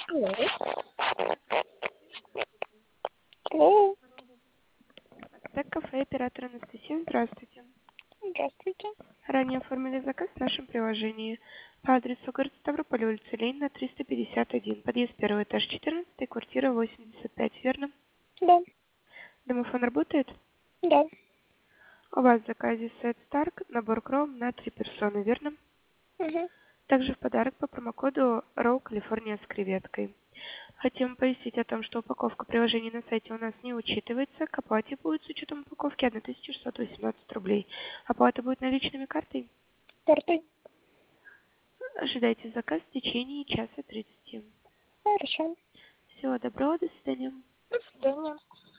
Алло. Алло. Так, кафе, оператор Анастасия, здравствуйте. Здравствуйте. Ранее оформили заказ в нашем приложении по адресу город Ставрополь, улица Ленина, 351, подъезд 1, этаж 14, квартира 85, верно? Да. Домофон работает? Да. У вас в заказе сет Старк, набор кром на 3 персоны, верно? Угу. Также в подарок по промокоду Roll California с креветкой. Хотим пояснить о том, что упаковка приложения на сайте у нас не учитывается. К оплате будет с учетом упаковки 1618 рублей. Оплата будет наличными картой. Картой. Ожидайте заказ в течение часа 30. Хорошо. Всего доброго, до свидания. До свидания.